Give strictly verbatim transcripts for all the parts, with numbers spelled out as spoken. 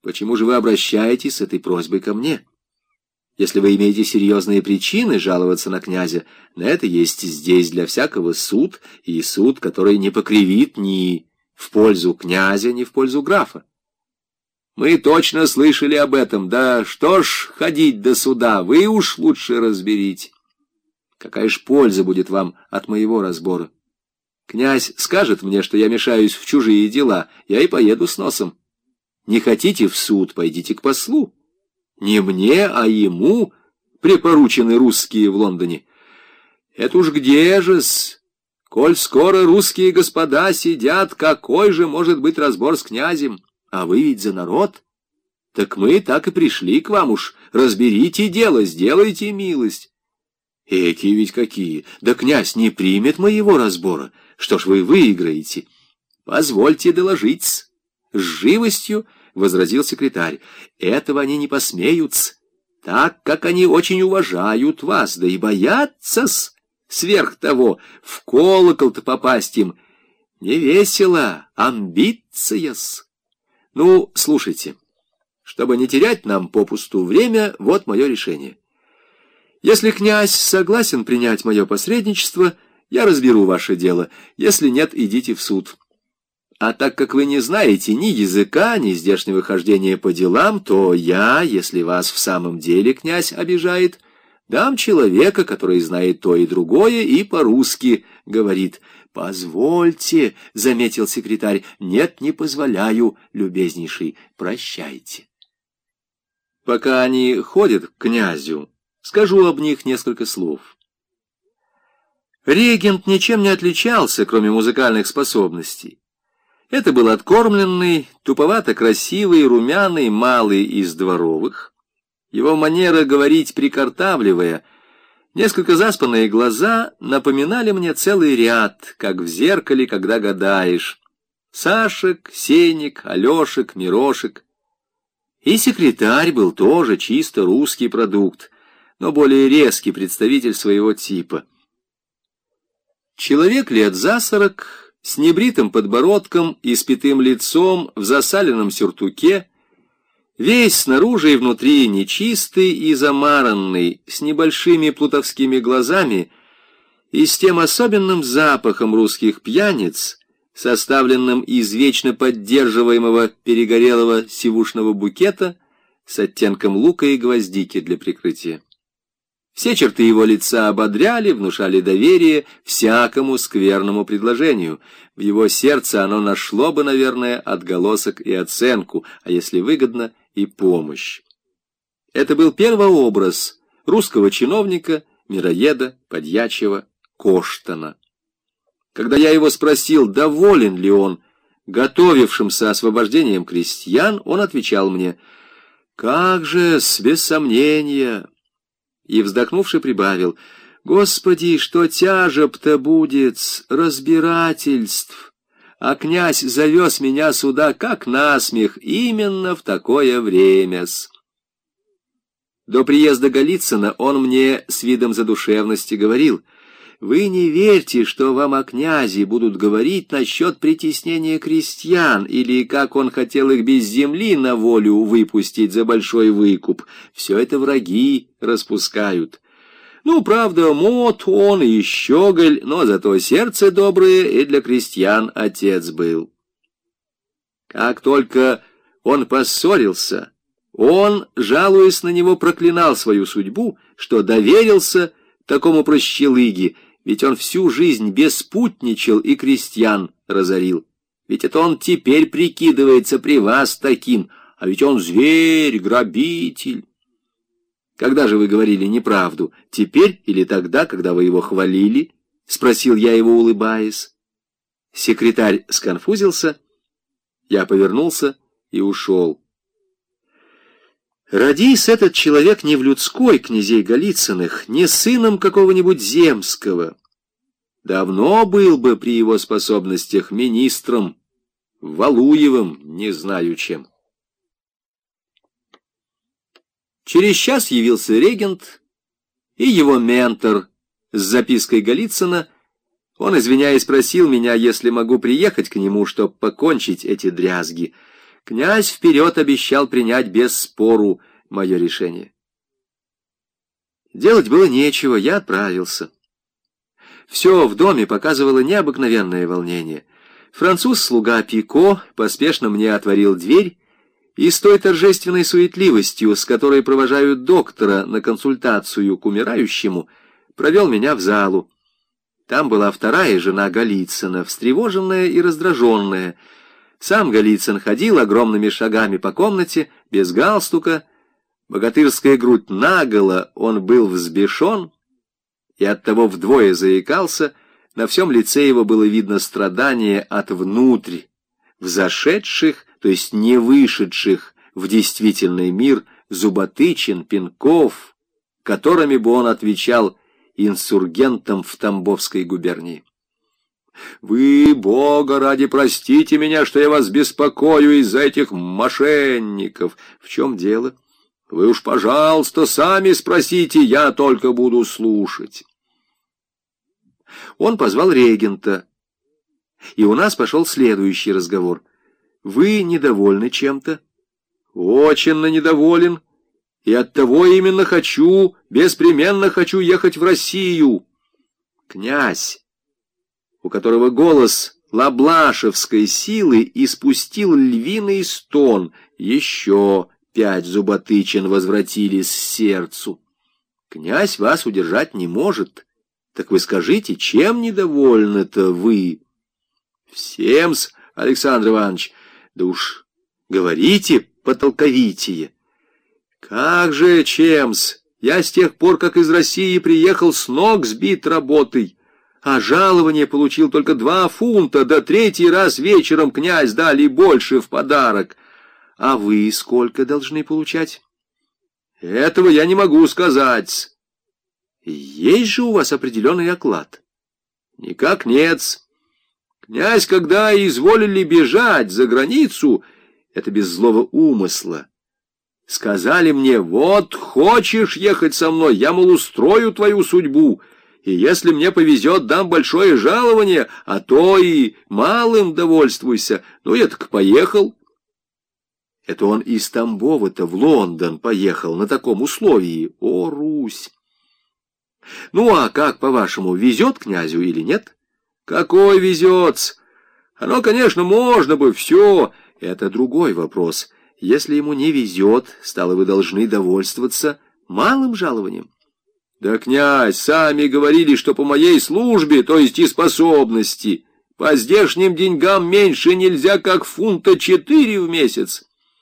Почему же вы обращаетесь с этой просьбой ко мне? Если вы имеете серьезные причины жаловаться на князя, на это есть здесь для всякого суд, и суд, который не покривит ни в пользу князя, ни в пользу графа. Мы точно слышали об этом, да что ж ходить до суда, вы уж лучше разберите. Какая ж польза будет вам от моего разбора? Князь скажет мне, что я мешаюсь в чужие дела, я и поеду с носом. Не хотите в суд, пойдите к послу. Не мне, а ему припоручены русские в Лондоне. Это уж где же-с? Коль скоро русские господа сидят, какой же может быть разбор с князем? А вы ведь за народ. Так мы так и пришли к вам уж. Разберите дело, сделайте милость. Эки ведь какие! Да князь не примет моего разбора. Что ж вы выиграете? Позвольте доложить. С живостью возразил секретарь. Этого они не посмеют, так как они очень уважают вас, да и боятся-с. Сверх того, в колокол-то попасть им не весело, амбиция-с. Ну, слушайте, чтобы не терять нам попусту время, вот мое решение. Если князь согласен принять мое посредничество, я разберу ваше дело. Если нет, идите в суд. А так как вы не знаете ни языка, ни здешнего хождения по делам, то я, если вас в самом деле князь обижает, дам человека, который знает то и другое, и по-русски говорит. «Позвольте», — заметил секретарь, — «нет, не позволяю, любезнейший, прощайте». Пока они ходят к князю, скажу об них несколько слов. Регент ничем не отличался, кроме музыкальных способностей. Это был откормленный, туповато-красивый, румяный, малый из дворовых. Его манера говорить прикартавливая, несколько заспанные глаза напоминали мне целый ряд, как в зеркале, когда гадаешь. Сашек, Сеник, Алешек, Мирошек. И секретарь был тоже чисто русский продукт, но более резкий представитель своего типа. Человек лет за сорок, с небритым подбородком и спитым лицом в засаленном сюртуке, весь снаружи и внутри нечистый и замаранный, с небольшими плутовскими глазами и с тем особенным запахом русских пьяниц, составленным из вечно поддерживаемого перегорелого сивушного букета с оттенком лука и гвоздики для прикрытия. Все черты его лица ободряли, внушали доверие всякому скверному предложению. В его сердце оно нашло бы, наверное, отголосок и оценку, а если выгодно, и помощь. Это был первообраз русского чиновника, мироеда, подьячего, Коштана. Когда я его спросил, доволен ли он готовившимся освобождением крестьян, он отвечал мне: «Как же, с без сомнения!» И, вздохнувши, прибавил: «Господи, что тяжеб-то будет с разбирательств! А князь завез меня сюда, как насмех, именно в такое время-с». До приезда Голицына он мне с видом задушевности говорил: «Вы не верьте, что вам о князе будут говорить насчет притеснения крестьян, или как он хотел их без земли на волю выпустить за большой выкуп. Все это враги распускают. Ну, правда, мот он и щеголь, но зато сердце доброе, и для крестьян отец был». Как только он поссорился, он, жалуясь на него, проклинал свою судьбу, что доверился такому прощелыге, ведь он всю жизнь беспутничал и крестьян разорил. Ведь это он теперь прикидывается при вас таким, а ведь он зверь, грабитель. Когда же вы говорили неправду, теперь или тогда, когда вы его хвалили? — спросил я его, улыбаясь. Секретарь сконфузился, я повернулся и ушел. Родись этот человек не в людской князей Голицыных, не сыном какого-нибудь земского, давно был бы при его способностях министром, Валуевым, не знаю чем. Через час явился регент и его ментор с запиской Голицына. Он, извиняясь, просил меня, если могу приехать к нему, чтобы покончить эти дрязги. Князь вперед обещал принять без спору мое решение. Делать было нечего, я отправился. Все в доме показывало необыкновенное волнение. Француз-слуга Пико поспешно мне отворил дверь и с той торжественной суетливостью, с которой провожают доктора на консультацию к умирающему, провел меня в залу. Там была вторая жена Голицына, встревоженная и раздраженная. Сам Голицын ходил огромными шагами по комнате, без галстука. Богатырская грудь наголо, он был взбешен и оттого вдвое заикался. На всем лице его было видно страдание от внутрь, взошедших, то есть не вышедших в действительный мир зуботычин, пинков, которыми бы он отвечал инсургентам в Тамбовской губернии. «Вы, Бога ради, простите меня, что я вас беспокою из-за этих мошенников. В чем дело? Вы уж, пожалуйста, сами спросите, я только буду слушать». Он позвал регента, и у нас пошел следующий разговор. «Вы недовольны чем-то?» «Очень недоволен, и оттого именно хочу, беспременно хочу ехать в Россию». Князь, у которого голос лаблашевской силы испустил львиный стон, еще пять зуботычин возвратились сердцу. «Князь вас удержать не может. Так вы скажите, чем недовольны-то вы?» «Всем-с, Александр Иванович, да уж говорите потолковитее». «Как же чем-с? Я с тех пор, как из России приехал, с ног сбит работой, а жалование получил только два фунта, да третий раз вечером князь дали больше в подарок. А вы сколько должны получать?» «Этого я не могу сказать». «Есть же у вас определенный оклад?» «Никак нет. Князь, когда изволили бежать за границу, это без злого умысла, сказали мне: вот хочешь ехать со мной, я, мол, устрою твою судьбу, и если мне повезет, дам большое жалование, а то и малым довольствуйся. Ну, я так поехал». Это он из Тамбова-то в Лондон поехал на таком условии. О, Русь! «Ну, а как, по-вашему, везет князю или нет?» «Какой везет? Оно, конечно, можно бы все. Это другой вопрос. Если ему не везет, стало вы должны довольствоваться малым жалованием». «Да, князь, сами говорили, что по моей службе, то есть и способности, по здешним деньгам меньше нельзя, как фунта четыре в месяц».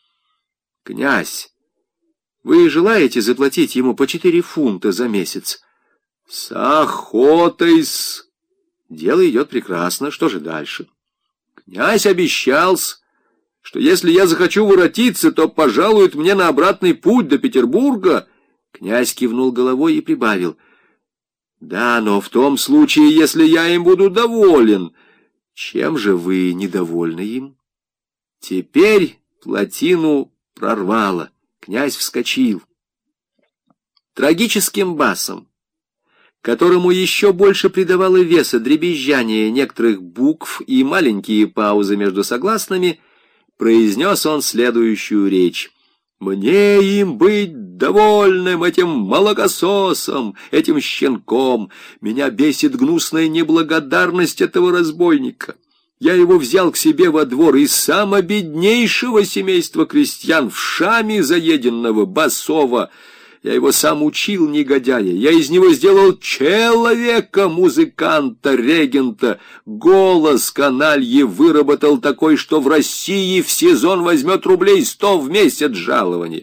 «Князь, вы желаете заплатить ему по четыре фунта за месяц?» «С охотой-с». «Дело идет прекрасно. Что же дальше?» «Князь обещал-с, что если я захочу воротиться, то пожалует мне на обратный путь до Петербурга». Князь кивнул головой и прибавил: «Да, но в том случае, если я им буду доволен». «Чем же вы недовольны им?» Теперь плотину прорвало. Князь вскочил. Трагическим басом, которому еще больше придавало веса дребезжание некоторых букв и маленькие паузы между согласными, произнес он следующую речь. «Мне им быть довольным, этим молокососом, этим щенком. Меня бесит гнусная неблагодарность этого разбойника. Я его взял к себе во двор из самого беднейшего семейства крестьян, в шами заеденного, босого. Я его сам учил, негодяя. Я из него сделал человека, музыканта, регента. Голос канальи выработал такой, что в России в сезон возьмет рублей сто в месяц жалования».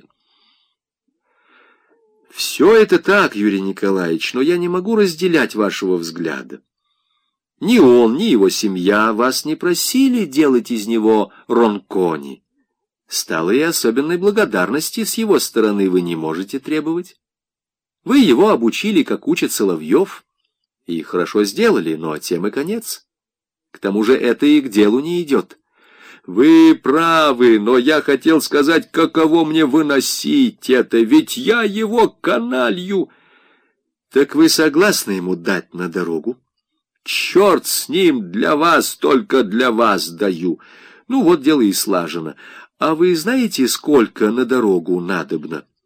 «Все это так, Юрий Николаевич, но я не могу разделять вашего взгляда. Ни он, ни его семья вас не просили делать из него Ронкони. Стало и особенной благодарности с его стороны вы не можете требовать. Вы его обучили, как учат соловьев, и хорошо сделали, но тем и конец. К тому же это и к делу не идет». «Вы правы, но я хотел сказать, каково мне выносить это, ведь я его каналью». «Так вы согласны ему дать на дорогу?» «Черт с ним, для вас, только для вас даю». «Ну вот дело и слажено. «А вы знаете, сколько на дорогу надобно?»